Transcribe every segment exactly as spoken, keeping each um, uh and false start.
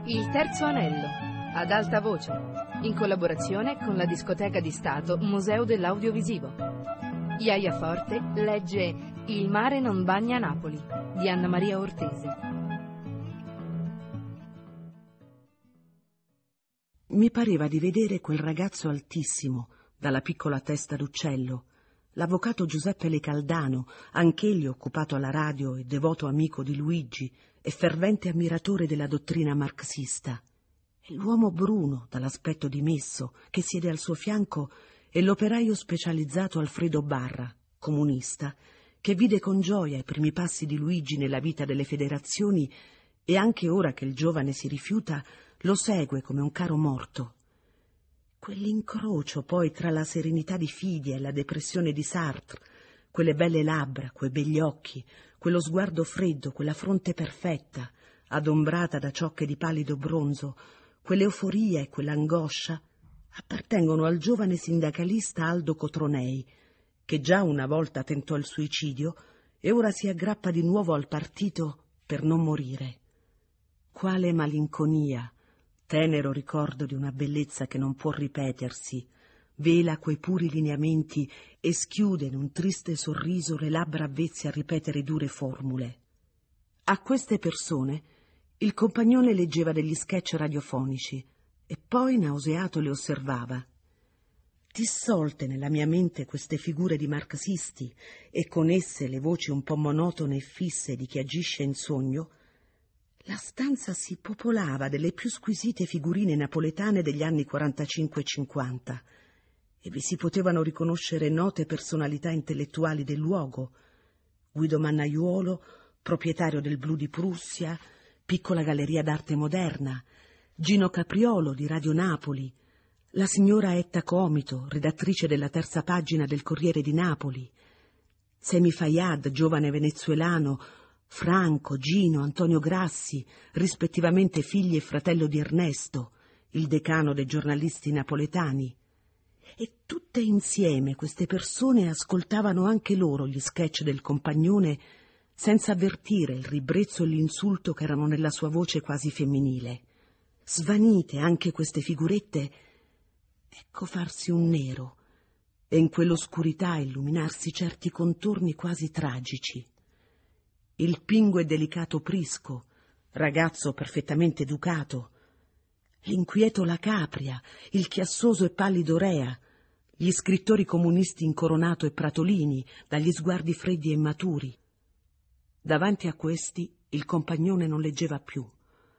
Il terzo anello, ad alta voce, in collaborazione con la discoteca di Stato Museo dell'Audiovisivo. Iaia Forte legge Il mare non bagna Napoli, di Anna Maria Ortese. Mi pareva di vedere quel ragazzo altissimo, dalla piccola testa d'uccello, l'avvocato Giuseppe Lecaldano, anch'egli occupato alla radio e devoto amico di Luigi e fervente ammiratore della dottrina marxista, e l'uomo bruno, dall'aspetto dimesso, che siede al suo fianco, e l'operaio specializzato Alfredo Barra, comunista, che vide con gioia i primi passi di Luigi nella vita delle federazioni e anche ora che il giovane si rifiuta, lo segue come un caro morto. Quell'incrocio poi tra la serenità di Fidia e la depressione di Sartre, quelle belle labbra, quei begli occhi, quello sguardo freddo, quella fronte perfetta, adombrata da ciocche di pallido bronzo, quell'euforia e quell'angoscia, appartengono al giovane sindacalista Aldo Cotronei, che già una volta tentò il suicidio e ora si aggrappa di nuovo al partito per non morire. Quale malinconia, tenero ricordo di una bellezza che non può ripetersi, vela quei puri lineamenti e schiude in un triste sorriso le labbra avvezze a ripetere dure formule. A queste persone il compagnone leggeva degli sketch radiofonici e poi, nauseato, le osservava. Dissolte nella mia mente queste figure di marxisti e con esse le voci un po' monotone e fisse di chi agisce in sogno, la stanza si popolava delle più squisite figurine napoletane degli anni quarantacinque e cinquanta, e vi si potevano riconoscere note personalità intellettuali del luogo: Guido Mannaiuolo, proprietario del Blu di Prussia, piccola galleria d'arte moderna, Gino Capriolo di Radio Napoli, la signora Etta Comito, redattrice della terza pagina del Corriere di Napoli, Semi Fayyad, giovane venezuelano, Franco, Gino, Antonio Grassi, rispettivamente figli e fratello di Ernesto, il decano dei giornalisti napoletani. E tutte insieme queste persone ascoltavano anche loro gli sketch del compagnone senza avvertire il ribrezzo e l'insulto che erano nella sua voce quasi femminile. Svanite anche queste figurette, ecco farsi un nero e in quell'oscurità illuminarsi certi contorni quasi tragici. Il pingue e delicato Prisco, ragazzo perfettamente educato, l'inquieto La Capria, il chiassoso e pallido Rea, gli scrittori comunisti Incoronato e Pratolini, dagli sguardi freddi e immaturi. Davanti a questi il compagnone non leggeva più.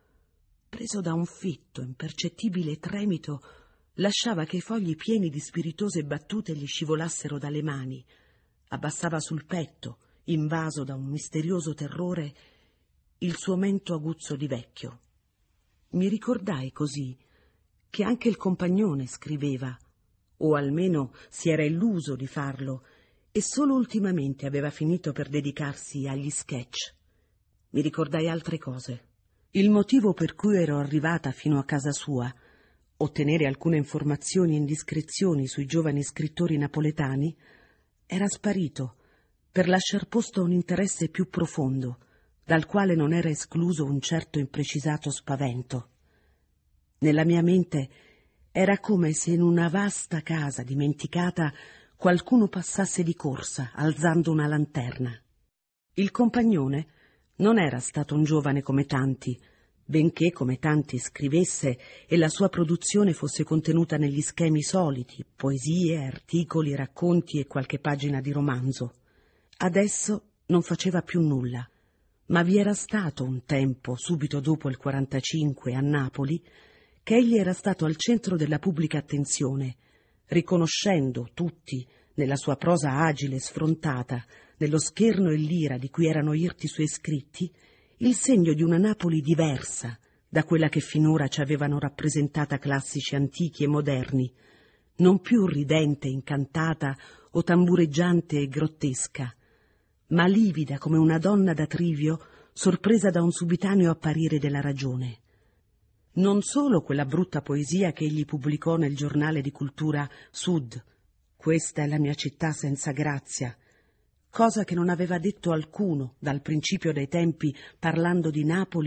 Preso da un fitto, impercettibile tremito, lasciava che i fogli pieni di spiritose battute gli scivolassero dalle mani, abbassava sul petto, invaso da un misterioso terrore, il suo mento aguzzo di vecchio. Mi ricordai così che anche il compagnone scriveva, o almeno si era illuso di farlo, e solo ultimamente aveva finito per dedicarsi agli sketch. Mi ricordai altre cose. Il motivo per cui ero arrivata fino a casa sua, ottenere alcune informazioni e indiscrezioni sui giovani scrittori napoletani, era sparito per lasciar posto a un interesse più profondo, dal quale non era escluso un certo imprecisato spavento. Nella mia mente era come se in una vasta casa dimenticata qualcuno passasse di corsa, alzando una lanterna. Il compagnone non era stato un giovane come tanti, benché come tanti scrivesse e la sua produzione fosse contenuta negli schemi soliti, poesie, articoli, racconti e qualche pagina di romanzo. Adesso non faceva più nulla, ma vi era stato un tempo, subito dopo il quarantacinque, a Napoli, che egli era stato al centro della pubblica attenzione, riconoscendo tutti, nella sua prosa agile e sfrontata, nello scherno e l'ira di cui erano irti i suoi scritti, il segno di una Napoli diversa da quella che finora ci avevano rappresentata classici antichi e moderni, non più ridente, incantata o tambureggiante e grottesca, ma livida come una donna da Trivio sorpresa da un subitaneo apparire della ragione. Non solo quella brutta poesia che egli pubblicò nel giornale di cultura Sud, «Questa è la mia città senza grazia», cosa che non aveva detto alcuno dal principio dei tempi parlando di Napoli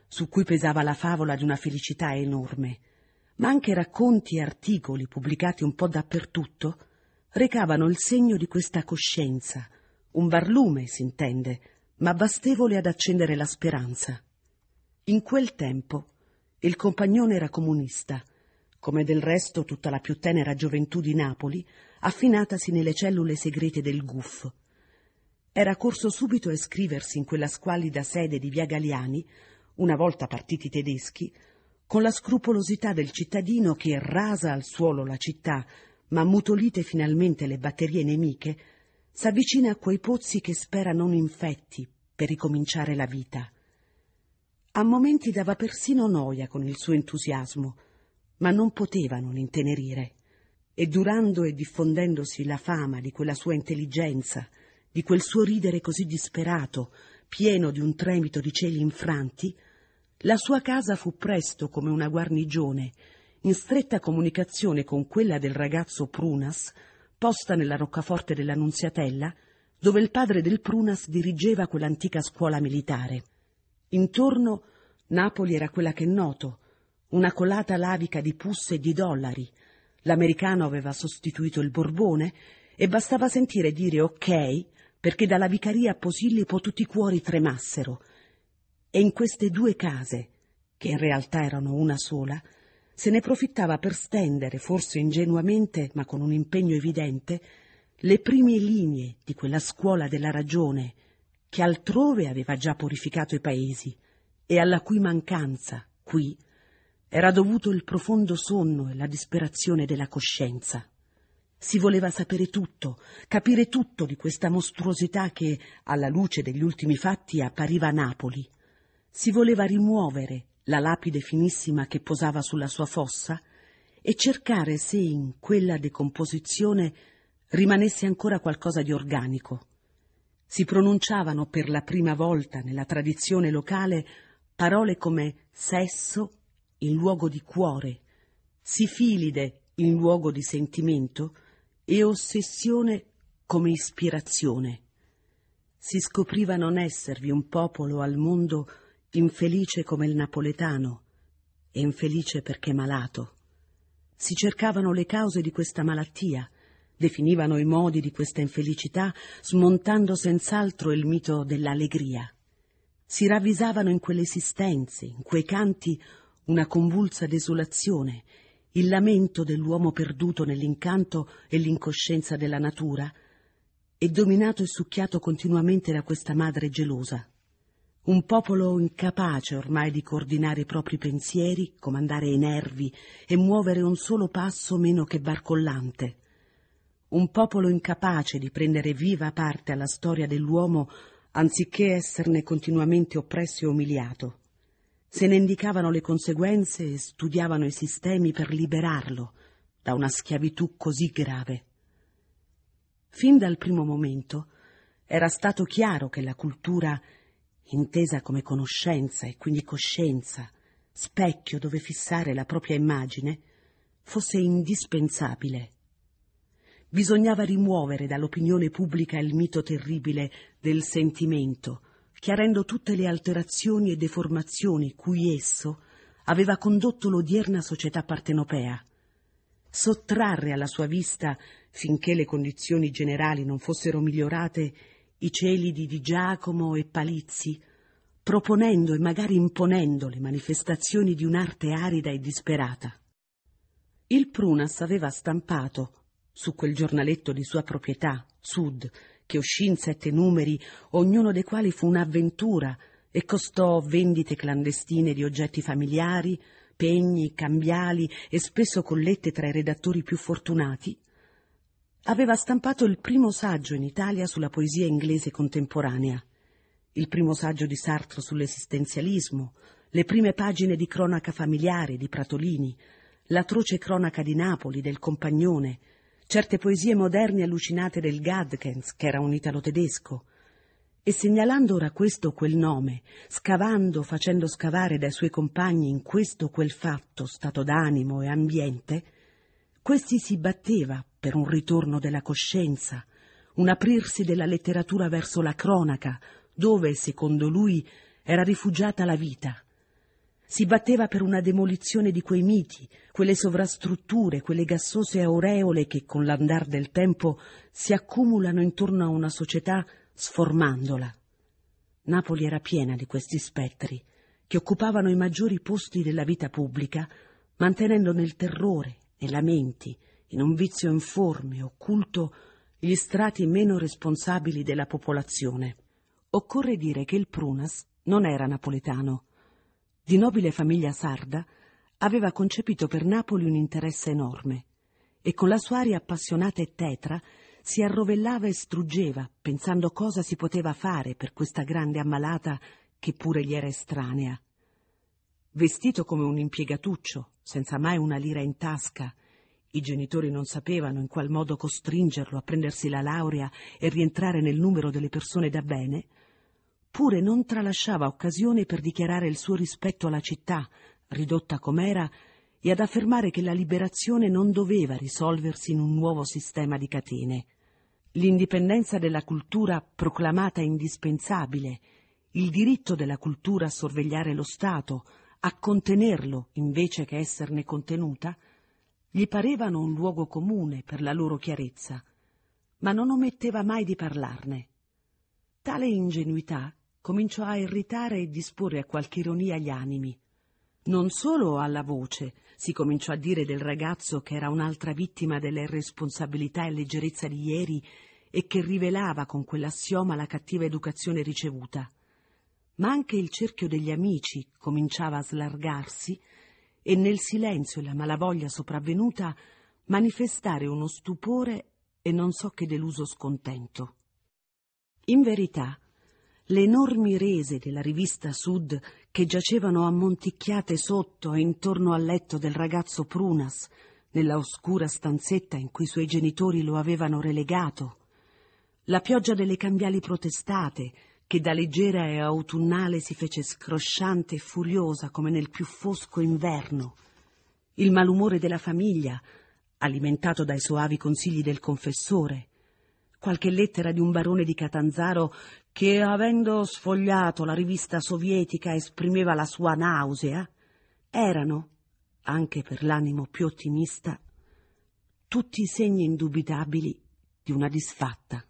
su cui pesava la favola di una felicità enorme, ma anche racconti e articoli pubblicati un po' dappertutto recavano il segno di questa coscienza, un barlume, s'intende, ma bastevole ad accendere la speranza. In quel tempo il Compagnone era comunista, come del resto tutta la più tenera gioventù di Napoli, affinatasi nelle cellule segrete del G U F. Era corso subito a iscriversi in quella squallida sede di via Galiani, una volta partiti i tedeschi, con la scrupolosità del cittadino che, rasa al suolo la città, ma ammutolite finalmente le batterie nemiche, s'avvicina a quei pozzi che spera non infetti per ricominciare la vita. A momenti dava persino noia con il suo entusiasmo, ma non poteva non intenerire, e durando e diffondendosi la fama di quella sua intelligenza, di quel suo ridere così disperato, pieno di un tremito di cieli infranti, la sua casa fu presto come una guarnigione, in stretta comunicazione con quella del ragazzo Prunas, posta nella roccaforte dell'Annunziatella, dove il padre del Prunas dirigeva quell'antica scuola militare. Intorno Napoli era quella che è noto, una colata lavica di pusse e di dollari. L'americano aveva sostituito il Borbone e bastava sentire dire ok perché dalla vicaria a Posillipo tutti i cuori tremassero. E in queste due case, che in realtà erano una sola, se ne profittava per stendere, forse ingenuamente, ma con un impegno evidente, le prime linee di quella scuola della ragione che altrove aveva già purificato i paesi e alla cui mancanza, qui, era dovuto il profondo sonno e la disperazione della coscienza. Si voleva sapere tutto, capire tutto di questa mostruosità che, alla luce degli ultimi fatti, appariva a Napoli. Si voleva rimuovere la lapide finissima che posava sulla sua fossa e cercare se in quella decomposizione rimanesse ancora qualcosa di organico. Si pronunciavano per la prima volta nella tradizione locale parole come sesso in luogo di cuore, sifilide in luogo di sentimento e ossessione come ispirazione. Si scopriva non esservi un popolo al mondo infelice come il napoletano, e infelice perché malato. Si cercavano le cause di questa malattia, definivano i modi di questa infelicità, smontando senz'altro il mito dell'allegria. Si ravvisavano in quelle esistenze, in quei canti, una convulsa desolazione, il lamento dell'uomo perduto nell'incanto e l'incoscienza della natura, e dominato e succhiato continuamente da questa madre gelosa. Un popolo incapace ormai di coordinare i propri pensieri, comandare i nervi e muovere un solo passo meno che barcollante. Un popolo incapace di prendere viva parte alla storia dell'uomo anziché esserne continuamente oppresso e umiliato. Se ne indicavano le conseguenze e studiavano i sistemi per liberarlo da una schiavitù così grave. Fin dal primo momento era stato chiaro che la cultura, intesa come conoscenza e quindi coscienza, specchio dove fissare la propria immagine, fosse indispensabile. Bisognava rimuovere dall'opinione pubblica il mito terribile del sentimento, chiarendo tutte le alterazioni e deformazioni cui esso aveva condotto l'odierna società partenopea. Sottrarre alla sua vista, finché le condizioni generali non fossero migliorate, i celidi di Giacomo e Palizzi, proponendo e magari imponendo le manifestazioni di un'arte arida e disperata. Il Prunas aveva stampato, su quel giornaletto di sua proprietà, Sud, che uscì in sette numeri, ognuno dei quali fu un'avventura e costò vendite clandestine di oggetti familiari, pegni, cambiali e spesso collette tra i redattori più fortunati, aveva stampato il primo saggio in Italia sulla poesia inglese contemporanea, il primo saggio di Sartre sull'esistenzialismo, le prime pagine di cronaca familiare di Pratolini, l'atroce cronaca di Napoli del Compagnone, certe poesie moderne allucinate del Gadkens, che era un italo-tedesco, e segnalando ora questo o quel nome, scavando, facendo scavare dai suoi compagni in questo o quel fatto, stato d'animo e ambiente, questi si batteva per un ritorno della coscienza, un aprirsi della letteratura verso la cronaca, dove, secondo lui, era rifugiata la vita, Si batteva per una demolizione di quei miti, quelle sovrastrutture, quelle gassose aureole che con l'andar del tempo si accumulano intorno a una società sformandola. Napoli era piena di questi spettri che occupavano i maggiori posti della vita pubblica, mantenendo nel terrore, nei lamenti, in un vizio informe, occulto, gli strati meno responsabili della popolazione. Occorre dire che il Prunas non era napoletano. Di nobile famiglia sarda, aveva concepito per Napoli un interesse enorme e con la sua aria appassionata e tetra si arrovellava e struggeva, pensando cosa si poteva fare per questa grande ammalata che pure gli era estranea. Vestito come un impiegatuccio, senza mai una lira in tasca, i genitori non sapevano in qual modo costringerlo a prendersi la laurea e rientrare nel numero delle persone da bene, pure non tralasciava occasione per dichiarare il suo rispetto alla città, ridotta com'era, e ad affermare che la liberazione non doveva risolversi in un nuovo sistema di catene. L'indipendenza della cultura proclamata indispensabile, il diritto della cultura a sorvegliare lo Stato, a contenerlo invece che esserne contenuta, gli parevano un luogo comune per la loro chiarezza, ma non ometteva mai di parlarne. Tale ingenuità cominciò a irritare e disporre a qualche ironia gli animi. Non solo alla voce si cominciò a dire del ragazzo che era un'altra vittima delle irresponsabilità e leggerezza di ieri e che rivelava con quell'assioma la cattiva educazione ricevuta, ma anche il cerchio degli amici cominciava a slargarsi e nel silenzio e la malavoglia sopravvenuta manifestare uno stupore e non so che deluso scontento. In verità, le enormi rese della rivista Sud che giacevano ammonticchiate sotto e intorno al letto del ragazzo Prunas, nella oscura stanzetta in cui i suoi genitori lo avevano relegato, la pioggia delle cambiali protestate, che da leggera e autunnale si fece scrosciante e furiosa come nel più fosco inverno, il malumore della famiglia, alimentato dai soavi consigli del confessore, qualche lettera di un barone di Catanzaro che, avendo sfogliato la rivista sovietica, esprimeva la sua nausea, erano, anche per l'animo più ottimista, tutti i segni indubitabili di una disfatta.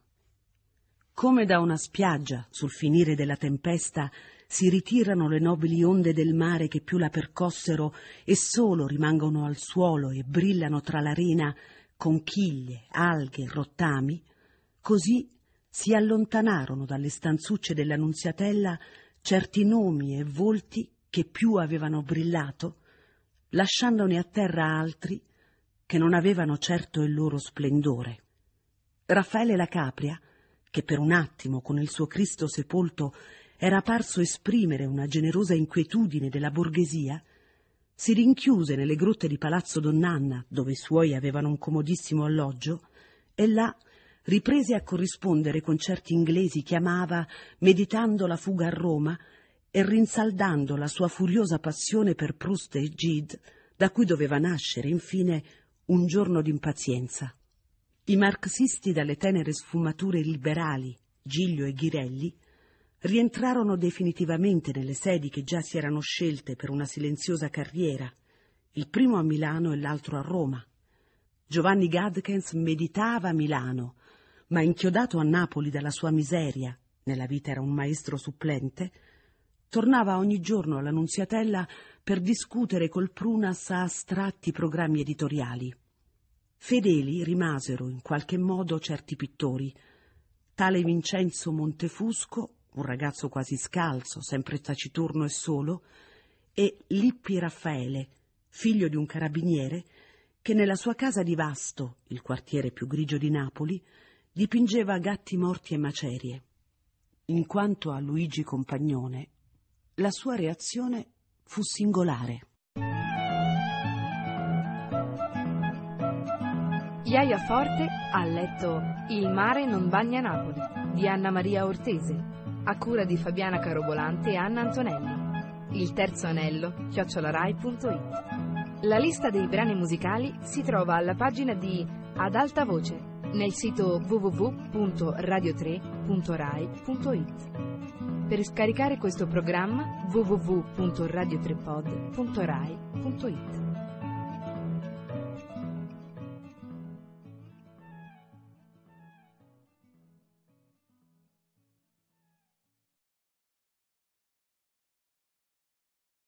Come da una spiaggia, sul finire della tempesta, si ritirano le nobili onde del mare che più la percossero e solo rimangono al suolo e brillano tra l'arena conchiglie, alghe, rottami, così si allontanarono dalle stanzucce della Nunziatella certi nomi e volti che più avevano brillato, lasciandone a terra altri che non avevano certo il loro splendore. Raffaele La Capria, che per un attimo con il suo Cristo sepolto era parso esprimere una generosa inquietudine della borghesia, si rinchiuse nelle grotte di Palazzo Donn'Anna, dove i suoi avevano un comodissimo alloggio, e là riprese a corrispondere con certi inglesi che amava, meditando la fuga a Roma e rinsaldando la sua furiosa passione per Proust e Gide, da cui doveva nascere, infine, un giorno d'impazienza. I marxisti dalle tenere sfumature liberali, Giglio e Ghirelli, rientrarono definitivamente nelle sedi che già si erano scelte per una silenziosa carriera, il primo a Milano e l'altro a Roma. Giovanni Gadkens meditava a Milano, ma inchiodato a Napoli dalla sua miseria, nella vita era un maestro supplente, tornava ogni giorno alla Nunziatella per discutere col Prunas a astratti programmi editoriali. Fedeli rimasero in qualche modo certi pittori, tale Vincenzo Montefusco, un ragazzo quasi scalzo, sempre taciturno e solo, e Lippi Raffaele, figlio di un carabiniere, che nella sua casa di Vasto, il quartiere più grigio di Napoli, dipingeva gatti morti e macerie. In quanto a Luigi Compagnone, la sua reazione fu singolare. Iaia Forte ha letto Il mare non bagna Napoli di Anna Maria Ortese, a cura di Fabiana Carobolante e Anna Antonelli. Il terzo anello, chiocciolarai punto it. La lista dei brani musicali si trova alla pagina di Ad alta voce nel sito w w w punto radio tre punto rai punto it. Per scaricare questo programma w w w punto radio tre pod punto rai punto it.